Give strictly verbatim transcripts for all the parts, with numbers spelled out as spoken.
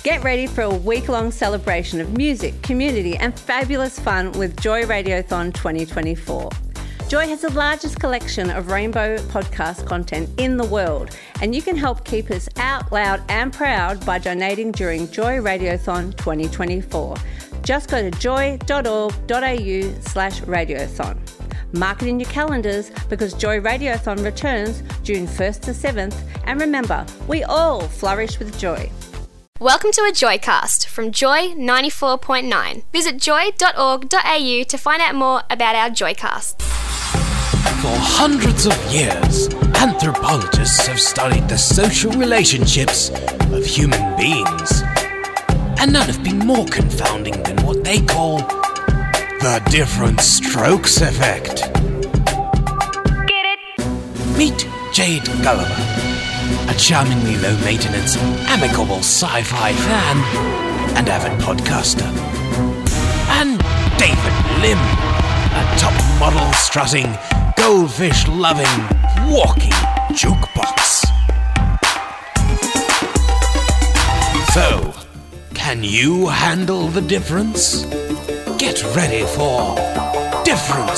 Get ready for a week-long celebration of music, community and fabulous fun with Joy Radiothon twenty twenty-four. Joy has the largest collection of rainbow podcast content in the world, and you can help keep us out loud and proud by donating during Joy Radiothon twenty twenty-four. Just go to joy.org.au slash radiothon. Mark it in your calendars because Joy Radiothon returns June first to seventh, and remember, we all flourish with joy. Welcome to a Joycast from Joy ninety-four point nine. Visit joy dot org dot a u to find out more about our Joycast. For hundreds of years, anthropologists have studied the social relationships of human beings. And none have been more confounding than what they call the different strokes effect. Get it? Meet Jade Gulliver, a charmingly low-maintenance, amicable sci-fi fan and avid podcaster. And David Lim, a top-model strutting, goldfish-loving, walking jukebox. So, can you handle the difference? Get ready for Different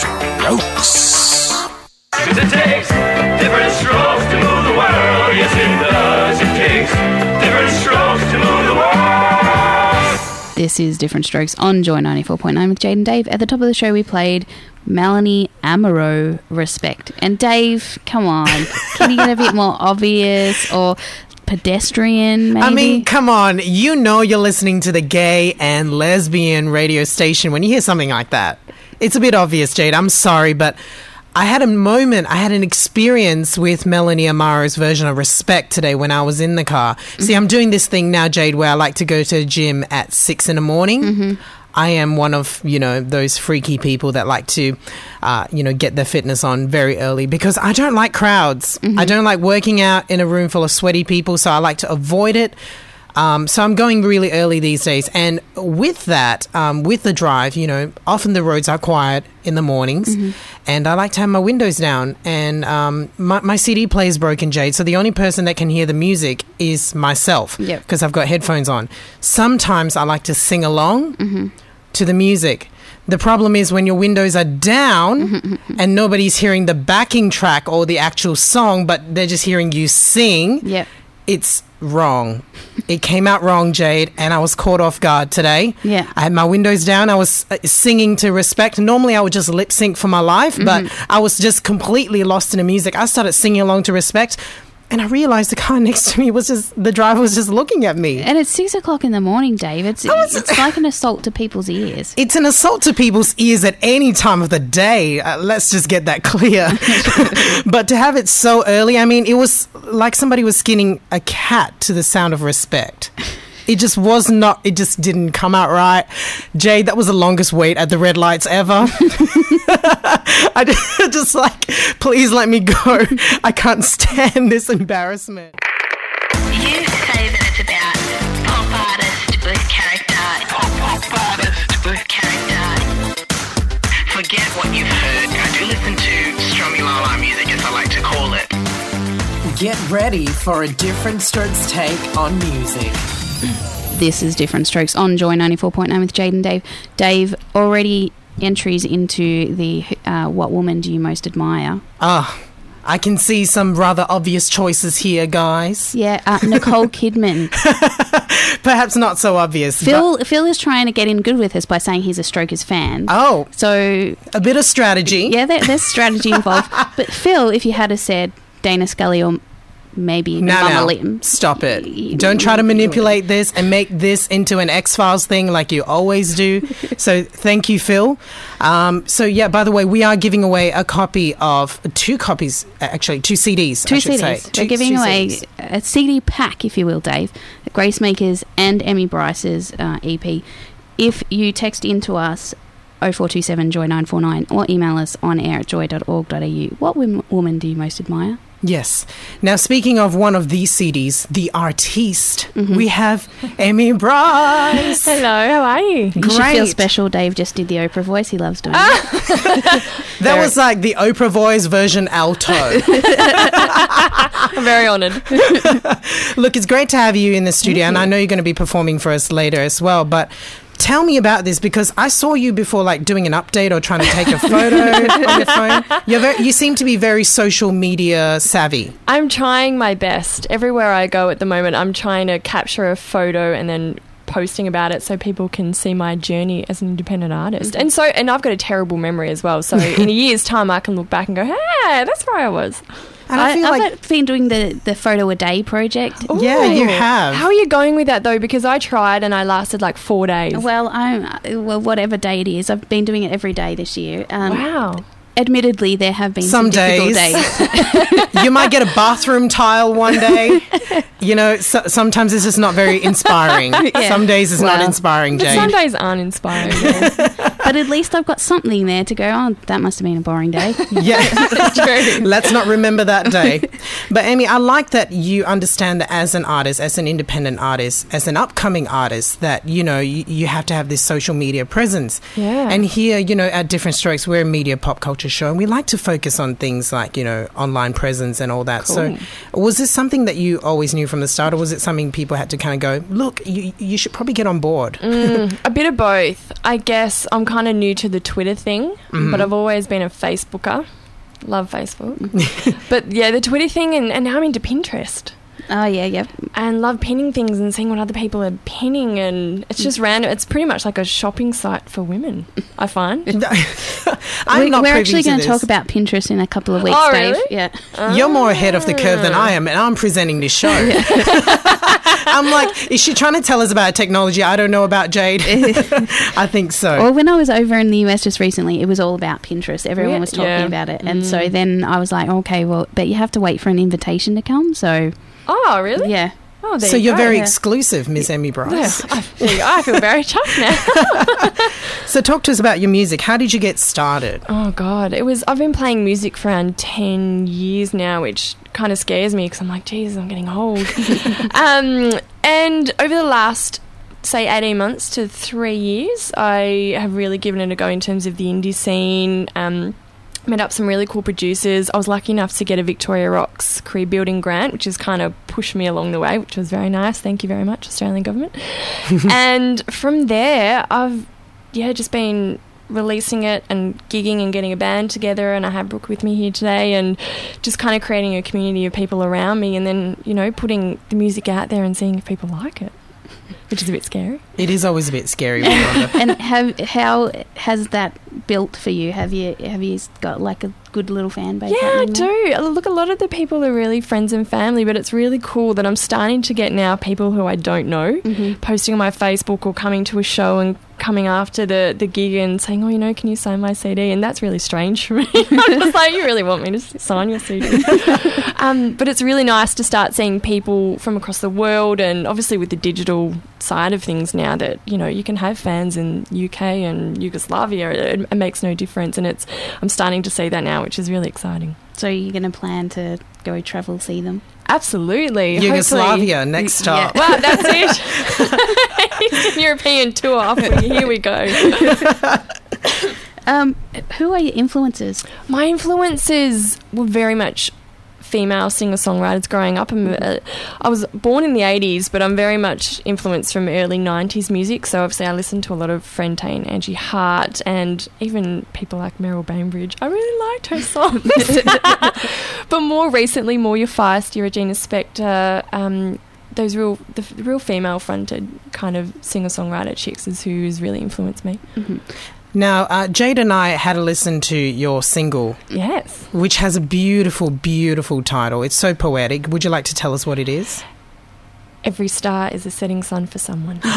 Strokes. Cause it takes different strokes to move the world. Yes, it does. It takes different strokes to move the world. This is Different Strokes on Joy ninety-four point nine with Jade and Dave. At the top of the show, we played Melanie Amaro, Respect. And Dave, come on, can you get a bit more obvious or pedestrian, maybe? I mean, come on. You know you're listening to the gay and lesbian radio station when you hear something like that. It's a bit obvious, Jade. I'm sorry, but I had a moment, I had an experience with Melanie Amaro's version of Respect today when I was in the car. Mm-hmm. See, I'm doing this thing now, Jade, where I like to go to the gym at six in the morning. Mm-hmm. I am one of, you know, those freaky people that like to, uh, you know, get their fitness on very early because I don't like crowds. Mm-hmm. I don't like working out in a room full of sweaty people, so I like to avoid it. Um, so I'm going really early these days. And with that, um, with the drive, you know, often the roads are quiet in the mornings. Mm-hmm. And I like to have my windows down. And um, my, my C D player is broken, Jade. So the only person that can hear the music is myself because yep. I've got headphones on. Sometimes I like to sing along mm-hmm. to the music. The problem is when your windows are down mm-hmm. and nobody's hearing the backing track or the actual song, but they're just hearing you sing. Yep. It's wrong. It came out wrong, Jade, and I was caught off guard today. Yeah. I had my windows down. I was uh, singing to Respect. Normally, I would just lip sync for my life, mm-hmm. but I was just completely lost in the music. I started singing along to Respect, and I realised the car next to me was just, the driver was just looking at me. And it's six o'clock in the morning, Dave. It's, was, it's like an assault to people's ears. It's an assault to people's ears at any time of the day. Uh, let's just get that clear. But to have it so early, I mean, it was like somebody was skinning a cat to the sound of Respect. It just was not, it just didn't come out right. Jade, that was the longest wait at the red lights ever. I just like, please let me go. I can't stand this embarrassment. You say that it's about pop artist with character. Pop, pop artist with character. Forget what you've heard. I do listen to Strummy-la-la music, as I like to call it. Get ready for a Different Strokes take on music. This is Different Strokes on Joy ninety-four point nine with Jade and Dave. Dave, already entries into the uh, What Woman Do You Most Admire? Ah, oh, I can see some rather obvious choices here, guys. Yeah, uh, Nicole Kidman. Perhaps not so obvious. Phil Phil is trying to get in good with us by saying he's a Strokers fan. Oh. So a bit of strategy. Yeah, there, there's strategy involved. But Phil, if you had have said Dana Scully or maybe even no, Mama no. Lim. Stop it. Don't try to manipulate this and make this into an X-Files thing like you always do. So thank you, Phil. Um, so, yeah, by the way, we are giving away a copy of, two copies, actually, two C Ds, Two I should C Ds. say. We're two, giving two away C Ds. a C D pack, if you will, Dave, Grace Makers and Emmy Bryce's uh, E P. If you text in to us, oh four two seven joy nine four nine, or email us on air at joy dot org dot a u. What women, woman do you most admire? Yes. Now, speaking of one of these C Ds, The Artiste, Mm-hmm. we have Amy Bryce. Hello, how are you? You should Great. feel special. Dave just did the Oprah voice. He loves doing Ah. it. That was like the Oprah voice version alto. I'm very honoured. Look, it's great to have you in the studio, and I know you're going to be performing for us later as well, but tell me about this, because I saw you before, like doing an update or trying to take a photo on your phone. You're very, you seem to be very social media savvy. I'm trying my best. Everywhere I go at the moment, I'm trying to capture a photo and then posting about it so people can see my journey as an independent artist. And so, and I've got a terrible memory as well. So in a year's time, I can look back and go, hey, that's where I was. And I, I, feel I've like, been doing the, the photo a day project. yeah, you Ooh. have. How are you going with that though? Because I tried and I lasted like four days. Well, I'm well, whatever day it is. I've been doing it every day this year. Um, Wow. Admittedly, there have been Some some, difficult days. days. You might get a bathroom tile one day. You know, so, sometimes it's just not very inspiring. Some days it's not Well, inspiring, But Jade. some days aren't inspiring. Yes. But at least I've got something there to go, oh, that must have been a boring day. Yeah, True. let's not remember that day. But Amy, I like that you understand that as an artist, as an independent artist, as an upcoming artist, that, you know, you, you have to have this social media presence. Yeah. And here, you know, at Different Strokes, we're a media pop culture show, and we like to focus on things like, you know, online presence and all that. So was this something that you always knew from the start, or was it something people had to kind of go, look, you, you should probably get on board? Mm, a bit of both. I guess I'm kind of new to the Twitter thing, Mm-hmm. but I've always been a Facebooker. Love Facebook. But yeah, the Twitter thing, and, and now I'm into Pinterest. Oh, yeah, yeah. And love pinning things and seeing what other people are pinning, and it's just random. It's pretty much like a shopping site for women, I find. I'm we, not we're privy actually to going this. to talk about Pinterest in a couple of weeks, Oh, Dave. really? Yeah. You're more ahead of the curve than I am, and I'm presenting this show. I'm like, is she trying to tell us about technology I don't know about, Jade? I think so. Well, when I was over in the U S just recently, it was all about Pinterest. Everyone Yeah. was talking Yeah. about it. And so then I was like, okay, well, but you have to wait for an invitation to come. So, Oh, really? yeah. Oh, there So you you're go. very yeah. exclusive, Miss Amy Yeah, Bryce. I, feel, I feel very chuffed now. So talk to us about your music. How did you get started? Oh God, it was. I've been playing music for around ten years now, which kind of scares me because I'm like, Jesus, I'm getting old. um, and over the last, say, eighteen months to three years, I have really given it a go in terms of the indie scene. Um, met up some really cool producers. I was lucky enough to get a Victoria Rocks career building grant, which has kind of pushed me along the way, which was very nice. Thank you very much, Australian government. And from there, I've yeah just been releasing it and gigging and getting a band together, and I have Brooke with me here today, and just kind of creating a community of people around me, and then, you know, putting the music out there and seeing if people like it, which is a bit scary. It is always a bit scary. When you're on the- And have, how has that built for you? Have you have you got like a good little fan base? Yeah, I happening now? do. Look, a lot of the people are really friends and family, but it's really cool that I'm starting to get now people who I don't know Mm-hmm. posting on my Facebook or coming to a show and coming after the, the gig and saying, oh, you know, can you sign my C D? And that's really strange for me. I'm just like, you really want me to s- sign your C D? um, but it's really nice to start seeing people from across the world, and obviously with the digital side of things now that, you know, you can have fans in U K and Yugoslavia. It, it makes no difference, and it's I'm starting to see that now, which is really exciting. So you're going to plan to go travel, see them? Absolutely. Yugoslavia, Hopefully- next stop. Well, that's it. Eastern European tour. Off we, here we go. Um, who are your influences? My influences were very much female singer-songwriters growing up. I'm, uh, I was born in the eighties, but I'm very much influenced from early nineties music. So obviously I listened to a lot of Frentane, Angie Hart, and even people like Meryl Bainbridge. I really liked her songs. But more recently, Moya Feist, Regina Spektor, um, those real, the f- real female-fronted kind of singer-songwriter chicks is who's really influenced me. Mm-hmm. Now, uh, Jade and I had a listen to your single, Yes. which has a beautiful, beautiful title. It's so poetic. Would you like to tell us what it is? Every star is a setting sun for someone.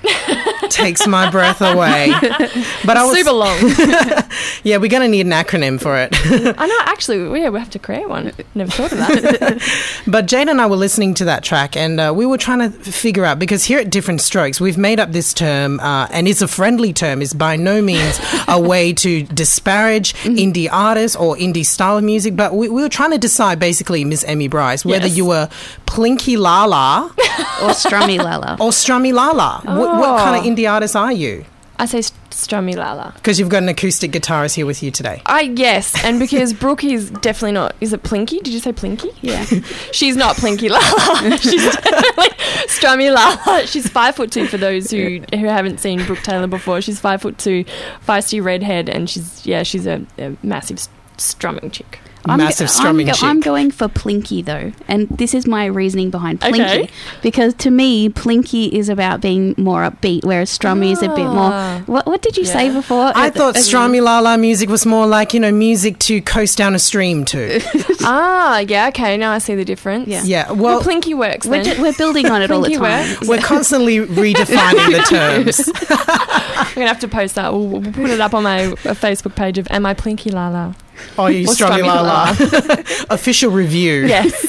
takes my breath away. But I was Super long. Yeah, we're going to need an acronym for it. I know, actually, yeah, we have to create one. Never thought of that. But Jade and I were listening to that track, and uh, we were trying to figure out, because here at Different Strokes, we've made up this term, uh, and it's a friendly term. It's by no means a way to disparage indie artists or indie style of music, but we, we were trying to decide, basically, Miss Emmy Bryce, whether Yes. you were Plinky Lala Or Strummy Lala. or Strummy Lala. What, what kind of indie artist are you? I say Strummy Lala. Because you've got an acoustic guitarist here with you today. I yes, and because Brooke is definitely not. Is it Plinky? Did you say Plinky? Yeah. She's not Plinky Lala. She's definitely Strummy Lala. She's five foot two for those who who haven't seen Brooke Taylor before. She's five foot two, feisty redhead, and she's yeah, she's a, a massive s- strumming chick. I'm Massive go- strumming I'm, go- chick. I'm going for Plinky though, and this is my reasoning behind Plinky. Okay. Because to me, Plinky is about being more upbeat, whereas Strummy is a bit more. Ah. What, what did you say Yeah. before? I Uh, thought uh, Strummy Lala music was more like, you know, music to coast down a stream to. Ah, yeah, okay. Now I see the difference. Yeah. Yeah, Well, well, Plinky works We're, then. ju- we're building on it all the Plinky time. works. we're constantly redefining the terms. I'm gonna have to post that. We'll, we'll put it up on my uh, Facebook page of Am I Plinky Lala? Oh, you Or Strummy Strummy Lala. Official review. Yes.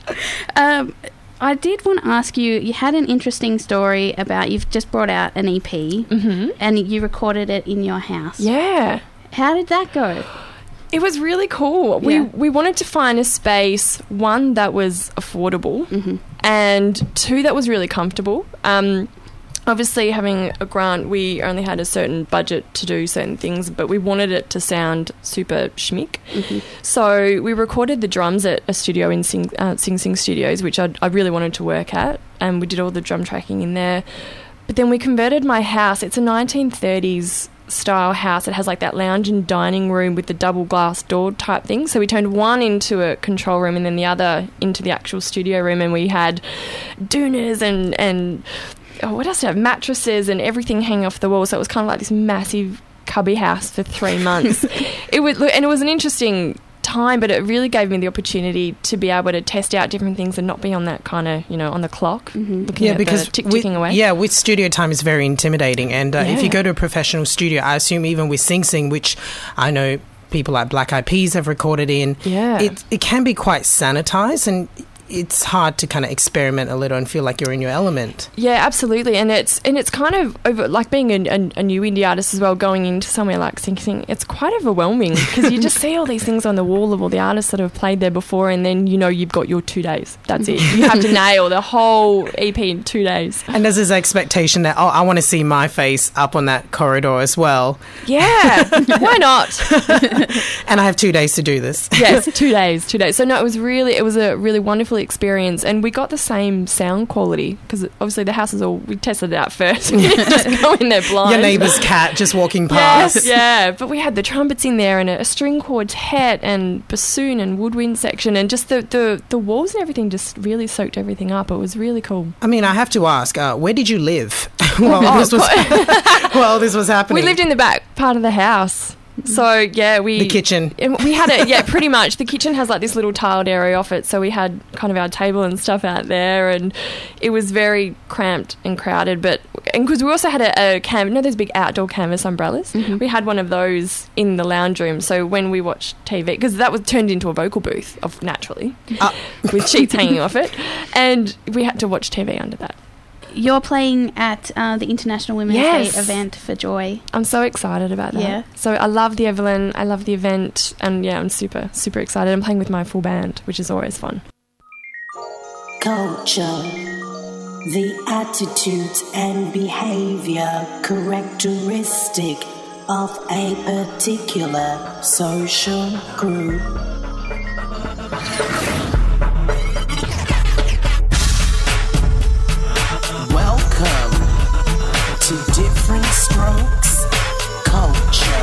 Um, I did want to ask you, you had an interesting story about you've just brought out an E P Mm-hmm. and you recorded it in your house. Yeah. How did that go? It was really cool. We Yeah. we wanted to find a space, one that was affordable, Mm-hmm. and two that was really comfortable. Um, obviously, having a grant, we only had a certain budget to do certain things, but we wanted it to sound super schmick. Mm-hmm. So we recorded the drums at a studio in Sing uh, Sing Sing Studios, which I, I really wanted to work at, and we did all the drum tracking in there. But then we converted my house. It's a nineteen thirties style house. It has like that lounge and dining room with the double glass door type thing. So we turned one into a control room and then the other into the actual studio room, and we had doonas and and oh, what else did I have? Mattresses and everything hanging off the wall. So it was kind of like this massive cubby house for three months. It was, and it was an interesting time, but it really gave me the opportunity to be able to test out different things and not be on that kind of, you know, on the clock, looking Yeah, at because the tick with, ticking away. yeah, with studio time is very intimidating, and uh, if Yeah. you go to a professional studio, I assume even with Sing Sing, which I know people like Black Eyed Peas have recorded in, Yeah. it it can be quite sanitized, and it's hard to kind of experiment a little and feel like you're in your element. Yeah, absolutely, and it's and it's kind of over, like being a, a, a new indie artist as well. Going into somewhere like Sing Sing, it's quite overwhelming because you just see all these things on the wall of all the artists that have played there before, and then you know you've got your two days. That's it. You have to nail the whole E P in two days. And there's this expectation that, oh, I want to see my face up on that corridor as well. Yeah, why not? And I have two days to do this. Yes, two days, two days. So no, it was really, it was a really wonderful experience, and we got the same sound quality because obviously the house is all. We tested it out first. We didn't just go in there blind. Your neighbour's cat just walking past. Yes, yeah. But we had the trumpets in there and a, a string quartet and bassoon and woodwind section, and just the, the, the walls and everything just really soaked everything up. It was really cool. I mean, I have to ask, uh, where did you live while, Oh, this was, while this was happening? We lived in the back part of the house. So, yeah, we... The kitchen. and we had it, yeah, pretty much. The kitchen has like this little tiled area off it, so we had kind of our table and stuff out there, and it was very cramped and crowded, but... And because we also had a, a canvas... You know those big outdoor canvas umbrellas? Mm-hmm. We had one of those in the lounge room, so when we watched T V... Because that was turned into a vocal booth, of naturally, Uh, with sheets hanging off it, and we had to watch T V under that. You're playing at uh, the International Women's Yes. Day event for Joy. I'm so excited about that. Yeah. So I love the Evelyn, I love the event, and yeah, I'm super, super excited. I'm playing with my full band, which is always fun. Culture, the attitudes and behavior characteristic of a particular social group. Welcome to Different Strokes Culture.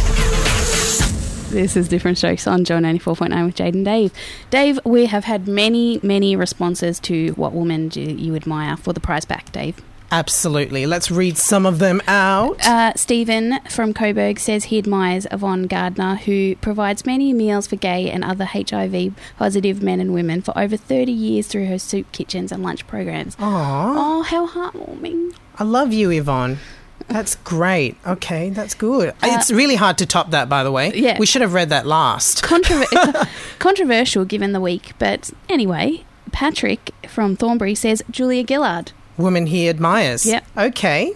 This is Different Strokes on Joy ninety-four point nine with Jade and Dave. Dave, we have had many, many responses to what woman do you admire for the prize pack, Dave. Absolutely. Let's read some of them out. Uh, Stephen from Coburg says he admires Yvonne Gardner, who provides many meals for gay and other H I V-positive men and women for over thirty years through her soup kitchens and lunch programs. Aww. Oh, how heartwarming. I love you, Yvonne. That's great. Okay, that's good. Uh, it's really hard to top that, by the way. Yeah. We should have read that last. Controver- controversial given the week, but anyway, Patrick from Thornbury says Julia Gillard. Woman he admires. Yep. Okay.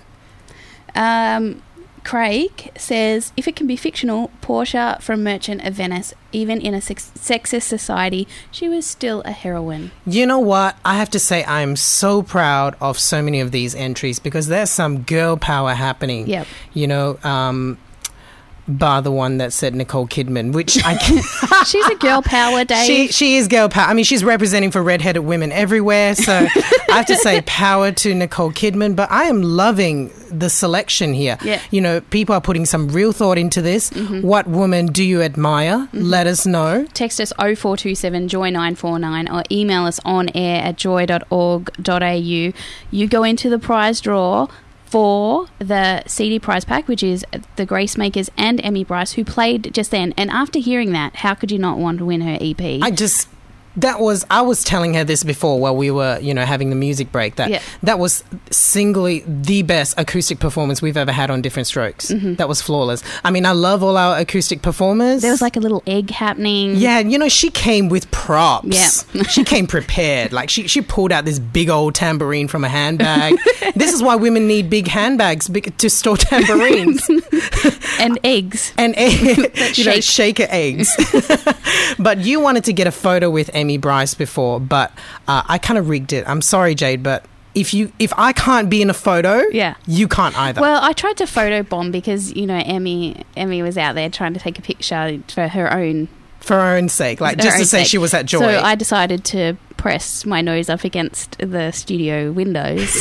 Um, Craig says, if it can be fictional, Portia from Merchant of Venice, even in a sex- sexist society, she was still a heroine. You know what? I have to say I'm so proud of so many of these entries because there's some girl power happening. Yep. You know, um... bar the one that said Nicole Kidman, which I can She's a girl power, Dave. She she is girl power. I mean, she's representing for redheaded women everywhere. So I have to say power to Nicole Kidman. But I am loving the selection here. Yeah. You know, people are putting some real thought into this. Mm-hmm. What woman do you admire? Mm-hmm. Let us know. Text us oh four two seven joy nine four nine or email us on air at joy dot org dot a u. You go into the prize draw for the C D prize pack, which is the Gracemakers and Emmy Bryce, who played just then. And after hearing that, how could you not want to win her E P? I just... That was, I was telling her this before while we were, you know, having the music break, that yeah. that was singly the best acoustic performance we've ever had on Different Strokes. Mm-hmm. That was flawless. I mean, I love all our acoustic performers. There was like a little egg happening. Yeah, you know, she came with props. Yeah. She came prepared. Like, she, she pulled out this big old tambourine from a handbag. This is why women need big handbags big, to store tambourines. And eggs. And egg, you know, shaker eggs. But you wanted to get a photo with Emmy Bryce before, but uh, I kind of rigged it. I'm sorry, Jade, but if you if I can't be in a photo, yeah. you can't either. Well, I tried to photo bomb because, you know, Emmy Emmy was out there trying to take a picture for her own for her own sake, like just to say sake. She was at Joy. So I decided to press my nose up against the studio windows.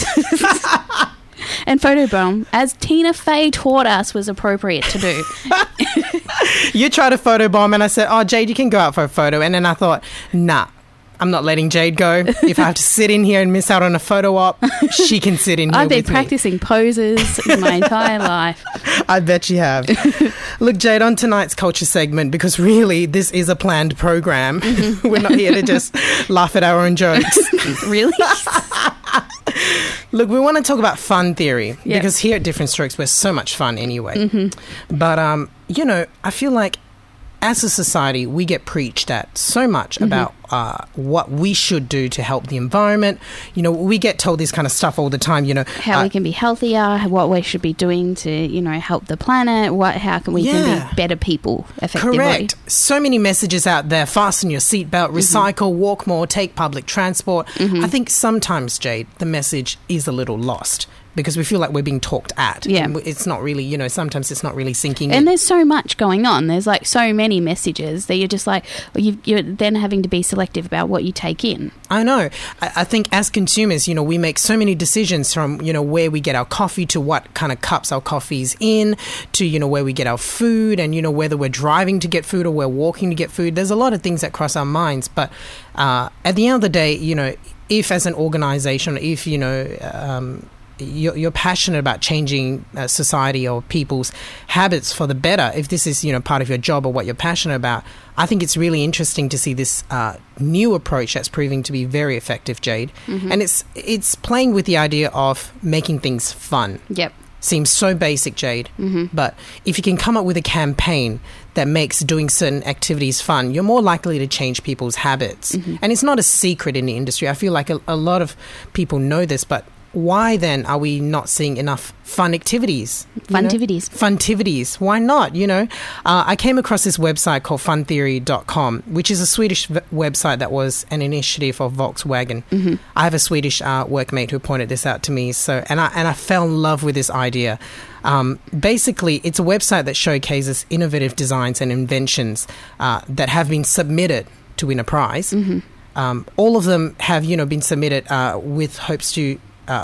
And photobomb, as Tina Fey taught us, was appropriate to do. You tried a photobomb and I said, oh, Jade, you can go out for a photo. And then I thought, nah, I'm not letting Jade go. If I have to sit in here and miss out on a photo op, she can sit in here I've been with practicing me. poses my entire life. I bet you have. Look, Jade, on tonight's culture segment, because really this is a planned program. Mm-hmm. We're not here to just laugh at our own jokes. Really? Look, we want to talk about fun theory, yep. because here at Different Strokes, we're so much fun anyway. Mm-hmm. But, um, you know, I feel like as a society, we get preached at so much mm-hmm. about uh, what we should do to help the environment. You know, we get told this kind of stuff all the time, you know. How uh, we can be healthier, what we should be doing to, you know, help the planet, what, how can we yeah. can be better people effectively. Correct. So many messages out there. Fasten your seatbelt, recycle, mm-hmm. walk more, take public transport. Mm-hmm. I think sometimes, Jade, the message is a little lost, because we feel like we're being talked at. Yeah. It's not really, you know, sometimes it's not really sinking and in. There's so much going on. There's like so many messages that you're just like, you, you're then having to be selective about what you take in. I know. I, I think as consumers, you know, we make so many decisions from, you know, where we get our coffee to what kind of cups our coffee's in to, you know, where we get our food and, you know, whether we're driving to get food or we're walking to get food. There's a lot of things that cross our minds. But uh, at the end of the day, you know, if as an organization, if, you know, um, You're, you're passionate about changing uh, society or people's habits for the better, if this is, you know, part of your job or what you're passionate about, I think it's really interesting to see this uh, new approach that's proving to be very effective, Jade. Mm-hmm. And it's it's playing with the idea of making things fun. Yep. Seems so basic, Jade. Mm-hmm. But if you can come up with a campaign that makes doing certain activities fun, you're more likely to change people's habits. Mm-hmm. And it's not a secret in the industry. I feel like a, a lot of people know this, but why then are we not seeing enough fun activities? Funtivities. Funtivities. Why not? You know, uh, I came across this website called fun theory dot com, which is a Swedish v- website that was an initiative of Volkswagen. Mm-hmm. I have a Swedish uh, workmate who pointed this out to me. So, and I and I fell in love with this idea. Um, basically, it's a website that showcases innovative designs and inventions uh, that have been submitted to win a prize. Mm-hmm. Um, all of them have, you know, been submitted uh, with hopes to Uh,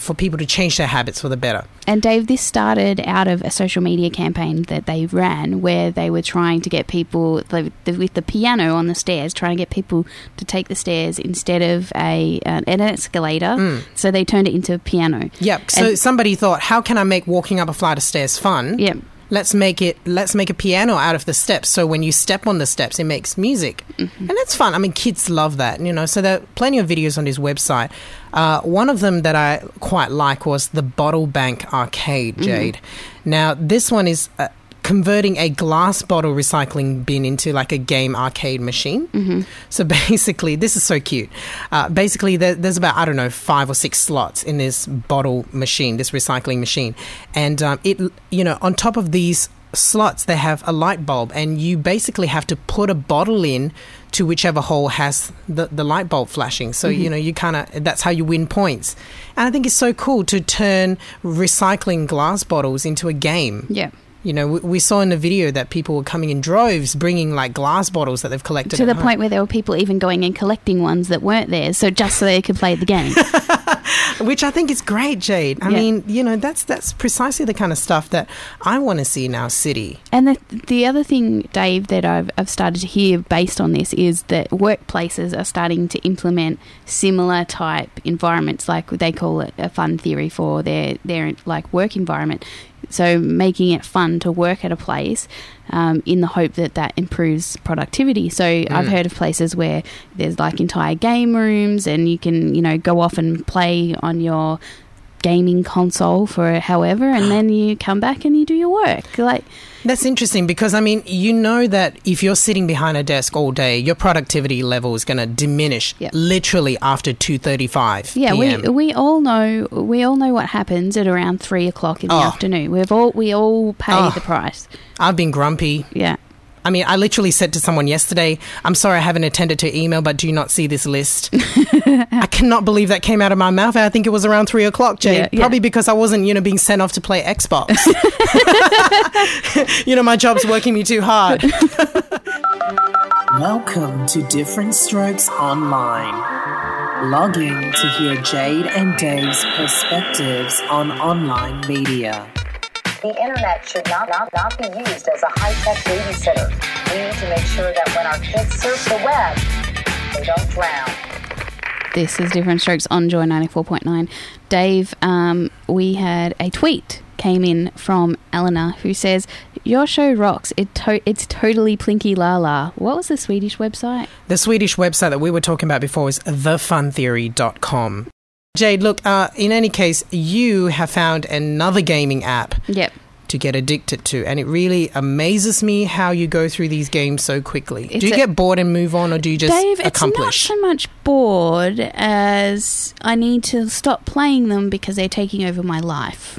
for people to change their habits for the better. And Dave, this started out of a social media campaign that they ran where they were trying to get people, like, the, with the piano on the stairs, trying to get people to take the stairs instead of a uh, an escalator. Mm. So they turned it into a piano. Yep. So And- somebody thought, how can I make walking up a flight of stairs fun? Yep. Let's make it. Let's make a piano out of the steps. So when you step on the steps, it makes music, mm-hmm. and that's fun. I mean, kids love that, you know. So there are plenty of videos on his website. Uh, one of them that I quite like was the Bottle Bank Arcade, Jade. Mm-hmm. Now, this one is uh, converting a glass bottle recycling bin into like a game arcade machine. Mm-hmm. So basically, this is so cute. Uh, basically, there, there's about, I don't know, five or six slots in this bottle machine, this recycling machine. And um, it, you know, on top of these slots, they have a light bulb, and you basically have to put a bottle in to whichever hole has the, the light bulb flashing. So, Mm-hmm. you know, you kind of, that's how you win points. And I think it's so cool to turn recycling glass bottles into a game. Yeah. You know, we, we saw in the video that people were coming in droves, bringing like glass bottles that they've collected. To at the home. point where there were people even going and collecting ones that weren't theirs, so just so they could play the game. Which I think is great, Jade. I Yeah. mean, you know, that's that's precisely the kind of stuff that I want to see in our city. And the the other thing, Dave, that I've, I've started to hear based on this is that workplaces are starting to implement similar type environments, like they call it a fun theory for their, their like work environment. So making it fun to work at a place um, in the hope that that improves productivity. So I've heard of places where there's like entire game rooms and you can, you know, go off and play on your gaming console for however, and then you come back and you do your work. Like, That's interesting because, I mean, you know that if you're sitting behind a desk all day, your productivity level is going to diminish Yep. literally after two thirty-five yeah, p m. we we all know we all know what happens at around three o'clock in the Oh. afternoon. We've all we all pay Oh. the price. I've been grumpy. Yeah. I mean, I literally said to someone yesterday, I'm sorry I haven't attended to email, but do you not see this list? I cannot believe that came out of my mouth. I think it was around three o'clock, Jade. Yeah, yeah. Probably because I wasn't, you know, being sent off to play Xbox. You know, my job's working me too hard. Welcome to Different Strokes Online. Log in to hear Jade and Dave's perspectives on online media. The internet should not, not, not be used as a high-tech babysitter. We need to make sure that when our kids surf the web, they don't drown. This is Different Strokes on Joy ninety-four point nine. Dave, um, we had a tweet came in from Eleanor who says, your show rocks. It to- it's totally plinky la la. What was the Swedish website? The Swedish website that we were talking about before is the fun theory dot com. Jade, look, uh, in any case, you have found another gaming app Yep. to get addicted to, and it really amazes me how you go through these games so quickly. It's do you a- get bored and move on, or do you just Dave, accomplish? it's not so much bored as I need to stop playing them because they're taking over my life.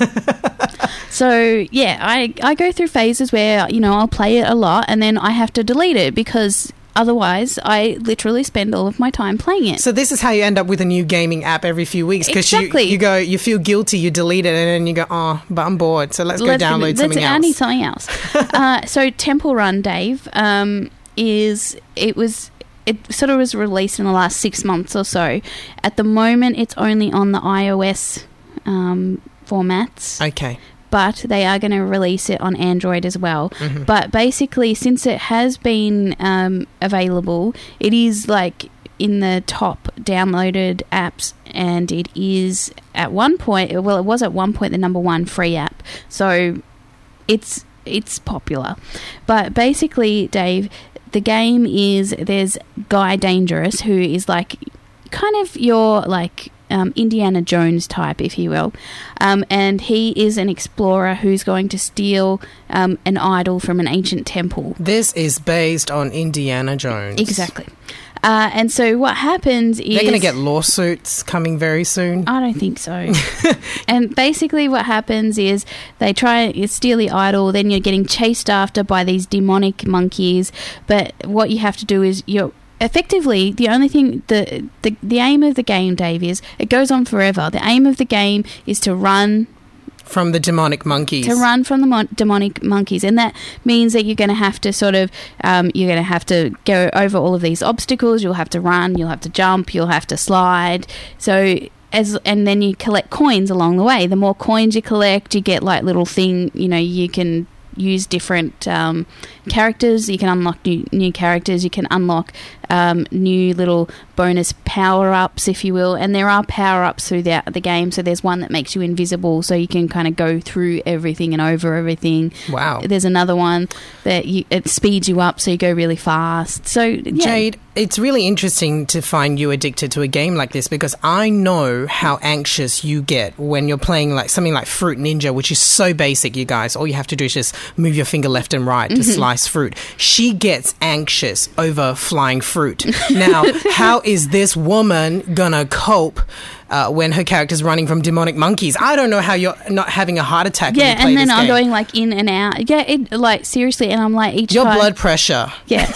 So, yeah, I, I go through phases where, you know, I'll play it a lot and then I have to delete it because otherwise I literally spend all of my time playing it. So this is how you end up with a new gaming app every few weeks, because Exactly. you, you go, you feel guilty, you delete it, and then you go, oh, but I'm bored, so let's go Let's- download let's- something I need else. something else. uh, so Temple Run, Dave, um, is it was it sort of was released in the last six months or so. At the moment, it's only on the iOS um, formats. Okay. But they are going to release it on Android as well. Mm-hmm. But basically, since it has been um, available, it is like in the top downloaded apps, and it is at one point, well, it was at one point the number one free app. So it's it's popular. But basically, Dave, the game is there's Guy Dangerous, who is like kind of your like um, Indiana Jones type, if you will, um, and he is an explorer who's going to steal um, an idol from an ancient temple. This is based on Indiana Jones. Exactly. Uh, and so what happens is... They're going to get lawsuits coming very soon. I don't think so. And basically what happens is they try and steal the idol, then you're getting chased after by these demonic monkeys, but what you have to do is you're... Effectively, the only thing, the, the the aim of the game, Dave, is it goes on forever. The aim of the game is to run... From the demonic monkeys. To run from the mon- demonic monkeys. And that means that you're going to have to sort of, um, you're going to have to go over all of these obstacles. You'll have to run, you'll have to jump, you'll have to slide. So as and then you collect coins along the way. The more coins you collect, you get like little thing, you know, you can use different um, characters. You can unlock new, new characters. You can unlock um, new little bonus power-ups, if you will. And there are power-ups throughout the game. So there's one that makes you invisible, so you can kind of go through everything and over everything. Wow. There's another one that you, it speeds you up, so you go really fast. So yeah. Jade, it's really interesting to find you addicted to a game like this, because I know how anxious you get when you're playing like something like Fruit Ninja, which is so basic, you guys. All you have to do is just move your finger left and right to Mm-hmm. slice fruit. She gets anxious over flying fruit. Now, how is this woman gonna cope uh, when her character's running from demonic monkeys? I don't know how you're not having a heart attack. Yeah, when you play and then this I'm game. going like in and out. Yeah, it, like seriously, and I'm like each Your time. blood pressure. Yeah.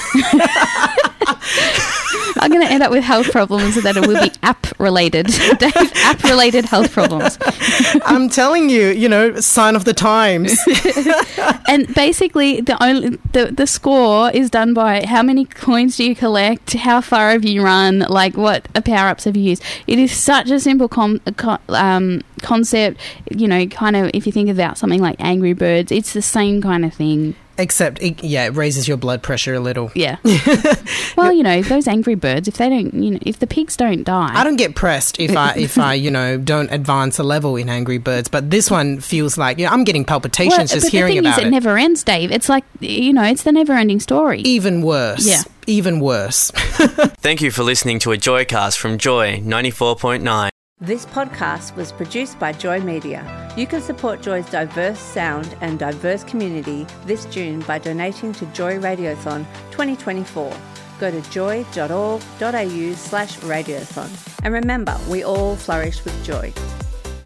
I'm going to end up with health problems that it will be app-related. Dave, app-related health problems. I'm telling you, you know, sign of the times. And basically, the only the, the score is done by how many coins do you collect, how far have you run, like what power-ups have you used. It is such a simple com- co- um, concept, you know, kind of if you think about something like Angry Birds, it's the same kind of thing. Except, it, yeah, it raises your blood pressure a little. Yeah. Well, you know, those Angry Birds, if they don't, you know, if the pigs don't die. I don't get pressed if I, if I, you know, don't advance a level in Angry Birds, but this one feels like, you know, I'm getting palpitations well, just but hearing the thing about is, it. it never ends, Dave. It's like, you know, it's the never-ending story. Even worse. Yeah. Even worse. Thank you for listening to a Joycast from Joy ninety-four point nine. This podcast was produced by Joy Media. You can support Joy's diverse sound and diverse community this June by donating to Joy Radiothon twenty twenty-four. Go to joy dot org dot a u slash radiothon. And remember, we all flourish with joy.